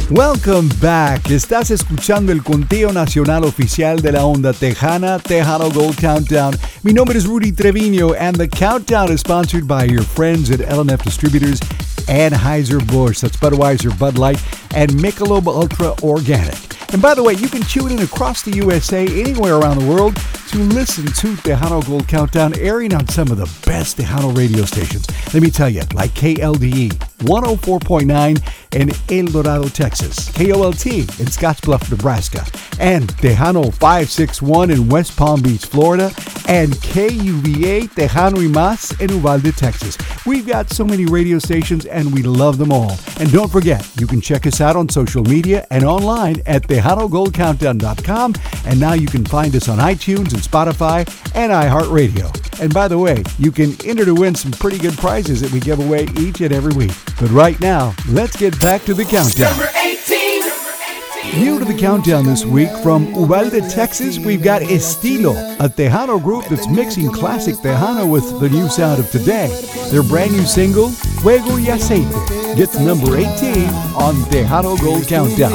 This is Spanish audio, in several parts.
Welcome back. Estás escuchando el conteo nacional oficial de la onda tejana, Tejano Gold Countdown. Mi nombre es Rudy Treviño, and the countdown is sponsored by your friends at L&F Distributors, Anheuser-Busch, that's Budweiser, Bud Light, and Michelob Ultra Organic. And by the way, you can tune in across the USA, anywhere around the world, to listen to Tejano Gold Countdown airing on some of the best Tejano radio stations. Let me tell you, like KLDE 104.9 in El Dorado, Texas, KOLT in Scottsbluff, Nebraska, and Tejano 561 in West Palm Beach, Florida, and KUVA Tejano y Más in Uvalde, Texas. We've got so many radio stations and we love them all. And don't forget, you can check us out on social media and online at TejanoGoldCountdown.com. And now you can find us on iTunes and Spotify and iHeartRadio. And by the way, you can enter to win some pretty good prizes that we give away each and every week. But right now, let's get back to the countdown. Number 18. New to the countdown this week from Uvalde, Texas, we've got Estilo, a Tejano group that's mixing classic Tejano with the new sound of today. Their brand new single, Fuego y Aceite, gets number 18 on Tejano Gold Countdown.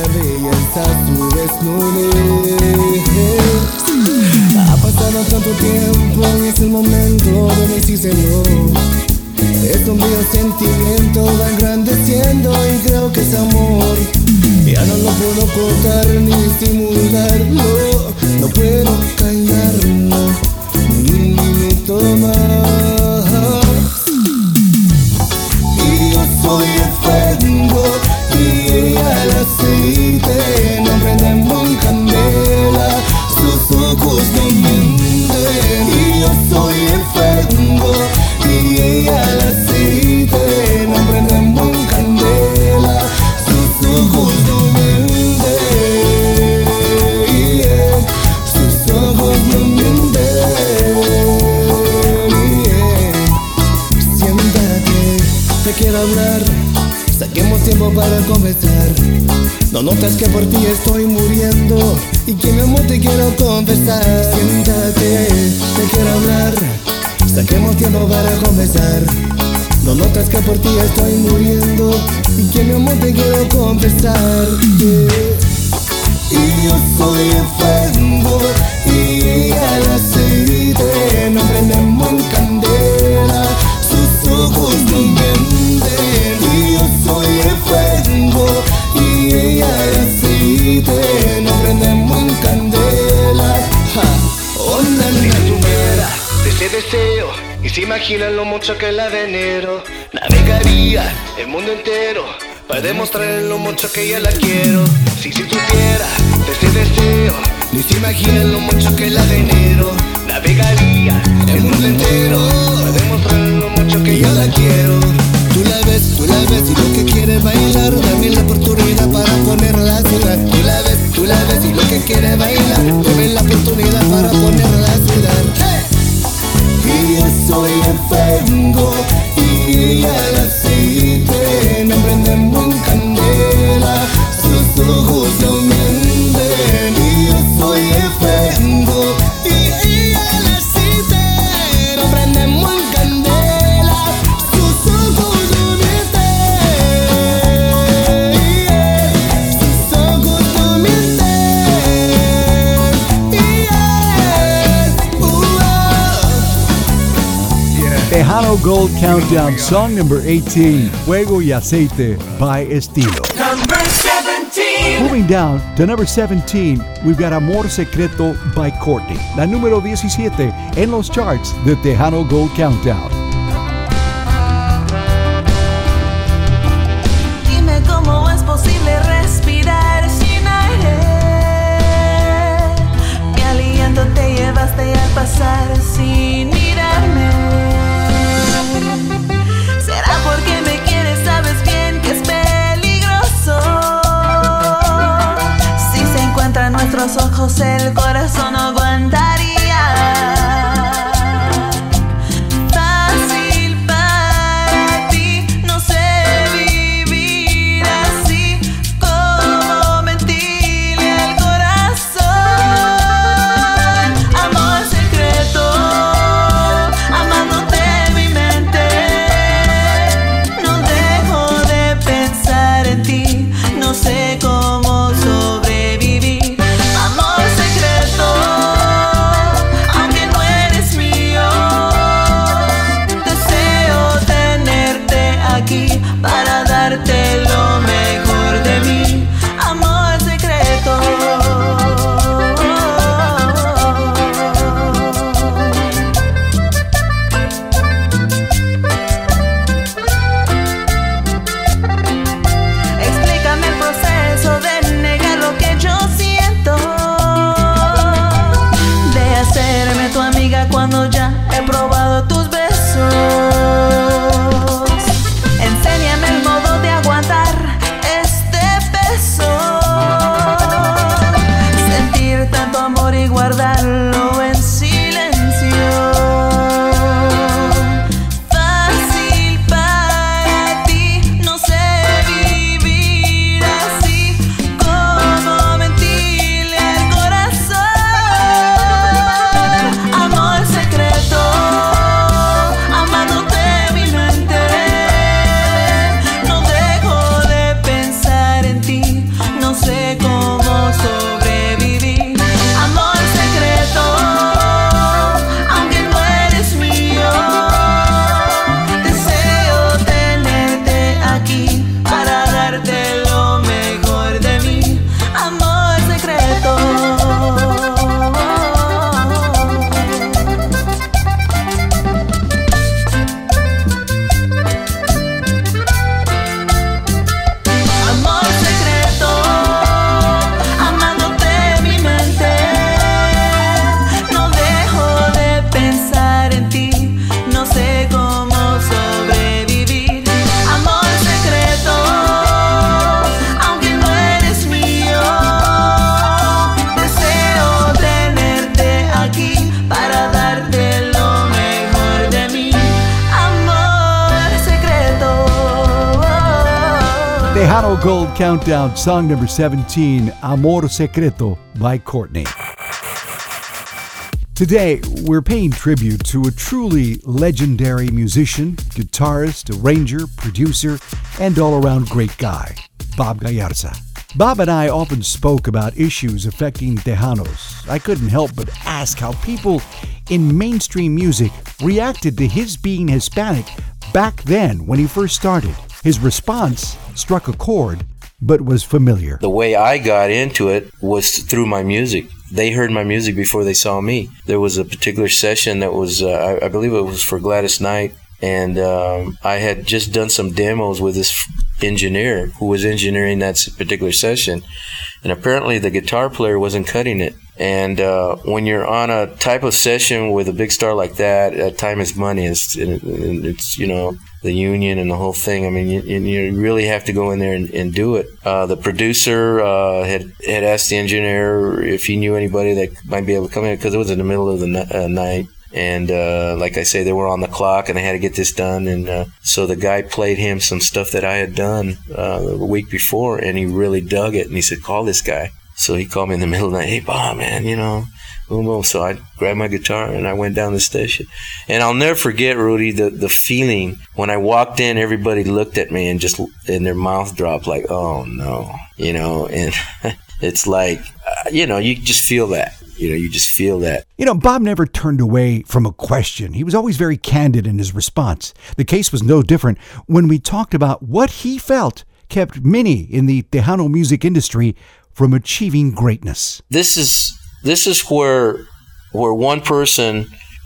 Ha pasado tanto tiempo y es el momento de decírselo. Es un mío sentimiento, va engrandeciendo y creo que es amor. Ya no lo puedo ocultar ni disimularlo, no puedo callarlo ni un minuto más. Y yo soy el fuego y ella el aceite, no prendemos en candela, sus ojos no mienten. Y yo soy el fuego y ella el aceite, no prendemos en candela, sus ojos no mienten. Yeah. Sus ojos no mienten. Yeah. Siéntate, te quiero hablar, saquemos tiempo para conversar. No notas que por ti estoy muriendo y que mi amor te quiero confesar. Siéntate, te quiero hablar, saquemos tiempo para conversar. No notas que por ti estoy muriendo y que mi amor te quiero confesar. Yeah. Y yo soy el fuego y ella el aceite, no prendemos en candela, sus ojos no mienten. Y yo soy el fuego y ella el aceite, no prendemos en candela. Oh, na, na, Si supiera de ese deseo y se imaginan lo mucho que la venero, navegaría el mundo entero para demostrarle lo mucho que ella la quiero. Si supiera de ese deseo y se imaginan lo mucho que la venero, navegaría el mundo entero para demostrarle lo mucho que ella la quiero. Tú la ves y lo que quiere bailar, dame la oportunidad para ponerla a sudar. Tú la ves y lo que quiere bailar, dame la oportunidad para ponerla a sudar. Hey. Y yo soy el fuego y ella el aceite, no prendemos en candela, sus ojos no mienten. Y yo soy el fuego y ella el aceite, no prendemos en candela, sus ojos no mienten. Yeah. Sus ojos no mienten. Tejano Gold Countdown, song number 18, Fuego y Aceite by Estilo. Number 17. Moving down to number 17, we've got Amor Secreto by Courtney, la número 17 en los charts de Tejano Gold Countdown. Dime cómo es posible respirar sin aire. Mi aliento te llevaste al pasar sin mirarme. ¿Será porque me quieres? Sabes bien que es peligroso. Si se encuentran nuestros ojos, el corazón no aguantaría. Fácil para ti, no sé vivir así. Como mentirle al corazón. Amor secreto, amándote en mi mente. No dejo de pensar en ti, no sé para darte lo mejor de mí, amor secreto. Explícame el proceso de negar lo que yo siento, de hacerme tu amiga cuando ya he probado tus besos. Enséñame el modo de aguantar este peso, sentir tanto amor y guardarlo en silencio. Fácil para ti, no sé vivir así, como mentirle al corazón. Amor secreto, amándote mi mente, no dejo de pensar en ti, no sé cómo sobrevivir. Amor secreto, aunque no eres mío, deseo tenerte aquí para darte lo mejor de mí. Amor secreto. Amor secreto, amándote mi mente, no dejo de pensar en ti, no sé cómo sobrevivir. Amor secreto, aunque no eres mío, deseo tenerte aquí para darte lo mejor de mí. Amor secreto. Tejano Gold Countdown, song number 17, Amor Secreto by Courtney. Today, we're paying tribute to a truly legendary musician, guitarist, arranger, producer, and all-around great guy, Bob Gallarza. Bob and I often spoke about issues affecting Tejanos. I couldn't help but ask how people in mainstream music reacted to his being Hispanic back then when he first started. His response struck a chord, but was familiar. The way I got into it was through my music. They heard my music before they saw me. There was a particular session that was, I believe it was for Gladys Knight, and I had just done some demos with this engineer who was engineering that particular session, and apparently the guitar player wasn't cutting it. And when you're on a type of session with a big star like that, time is money. It's you know, the union and the whole thing. I mean, you really have to go in there and do it. The producer had asked the engineer if he knew anybody that might be able to come in, because it was in the middle of the night. And like I say, they were on the clock and they had to get this done. And so the guy played him some stuff that I had done the week before, and he really dug it. And he said, call this guy. So he called me in the middle of the night. Hey, Bob, man, you know, boom, boom. So I grabbed my guitar and I went down the station. And I'll never forget, Rudy, the feeling when I walked in. Everybody looked at me and their mouth dropped like, oh no, you know. And it's like, you know, you just feel that. You know, you just feel that. You know, Bob never turned away from a question. He was always very candid in his response. The case was no different when we talked about what he felt kept many in the Tejano music industry from achieving greatness. This is where one person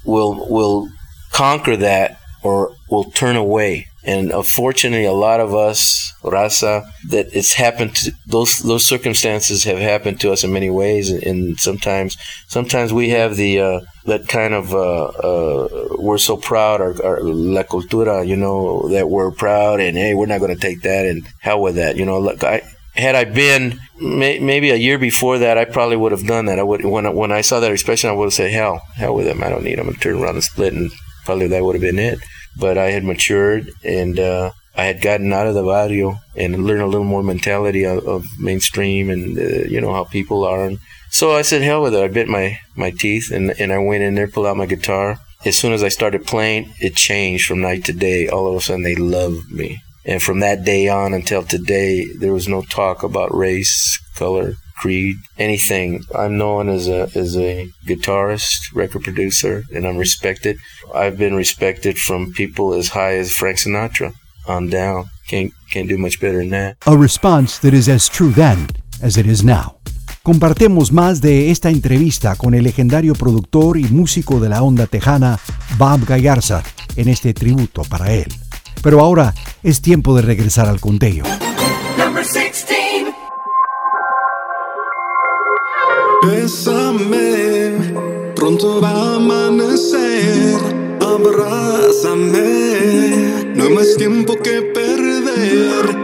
will conquer that or will turn away. And unfortunately, a lot of us, Raza, that it's happened to, those circumstances have happened to us in many ways. And sometimes we have the that kind of we're so proud, our la cultura, you know, that we're proud, and hey, we're not going to take that, and hell with that, you know. Look, had I been maybe a year before that, I probably would have done that. I would, when I saw that expression, I would have said, hell with them. I don't need them. I'm going to turn around and split, and probably that would have been it. But I had matured, and I had gotten out of the barrio and learned a little more mentality of mainstream and, you know, how people are. And so I said, hell with it. I bit my teeth, and I went in there, pulled out my guitar. As soon as I started playing, it changed from night to day. All of a sudden, they loved me. And from that day on until today, there was no talk about race, color, creed, anything. I'm known as a guitarist, record producer, and I'm respected. I've been respected from people as high as Frank Sinatra on down. Can't do much better than that. A response that is as true then as it is now. Compartemos más de esta entrevista con el legendario productor y músico de la onda tejana, Bob Gallarza, en este tributo para él. Pero ahora es tiempo de regresar al conteo. Number 16. Bésame, pronto va a amanecer. Abrázame, no hay más tiempo que perder.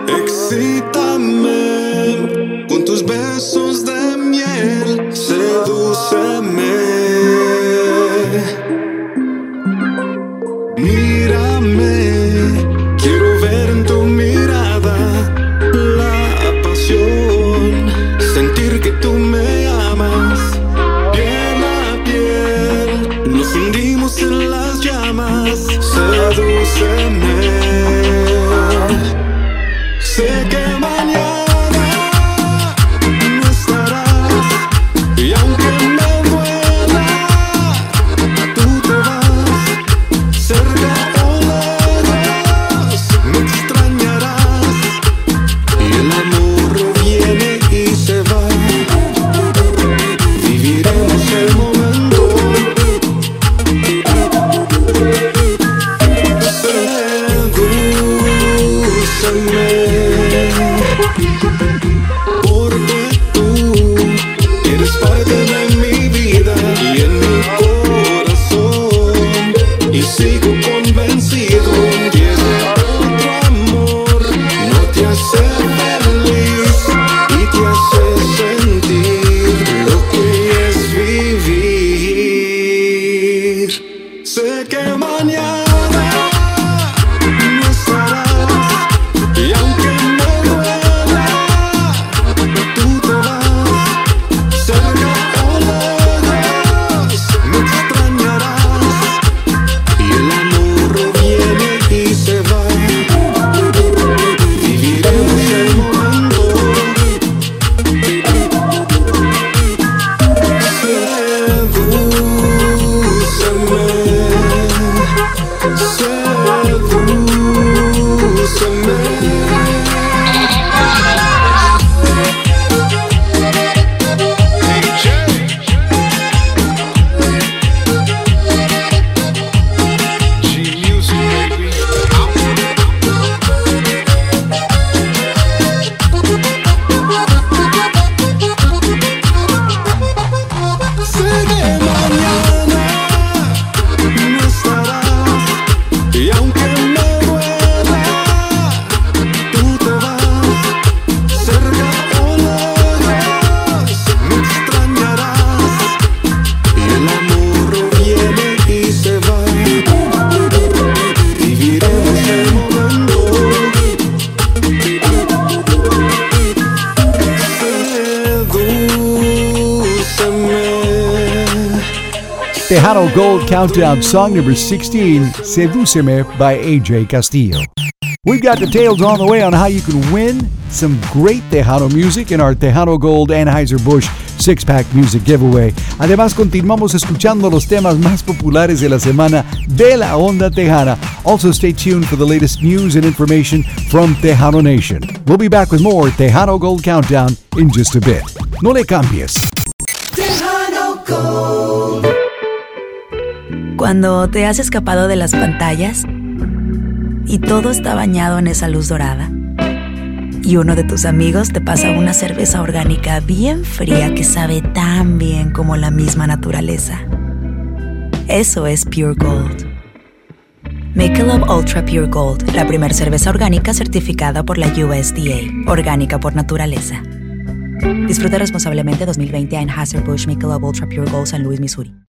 Excítame con tus besos de miel. Sedúceme. Mírame, quiero ver en tu mirada la pasión, sentir que tú me amas. Piel a piel, nos hundimos en las llamas. Sedúceme. Sé que mañana no estarás, y aunque me duela, tú te vas. Cerca o lejos me extrañarás, y el amor viene y se va. Viviremos el momento. Sedúceme, porque tú eres parte de mi vida y en mi corazón, y sigo convencido que otro amor no te hace feliz y te hace sentir lo que es vivir. Sé que mañana no estarás, y aunque me duela, tú te vas. Cerca o lejos me extrañarás, y el amor viene y se va. Viviremos el momento. Sé que mañana no estarás, y aunque me duela, tú te vas. Cerca o lejos me extrañarás, y el amor viene y se va. Viviremos el momento. Sedúceme. Tejano Gold Countdown song number 16, Sedúceme by AJ Castillo. We've got details on the way on how you can win some great Tejano music in our Tejano Gold Anheuser-Busch 6-pack music giveaway. Además, continuamos escuchando los temas más populares de la semana de la onda tejana. Also, stay tuned for the latest news and information from Tejano Nation. We'll be back with more Tejano Gold Countdown in just a bit. No le cambies. Tejano Gold. Cuando te has escapado de las pantallas y todo está bañado en esa luz dorada, y uno de tus amigos te pasa una cerveza orgánica bien fría que sabe tan bien como la misma naturaleza. Eso es Pure Gold. Michelob Ultra Pure Gold, la primera cerveza orgánica certificada por la USDA, orgánica por naturaleza. Disfruta responsablemente. 2020 Anheuser-Busch Michelob Ultra Pure Gold, San Luis, Missouri.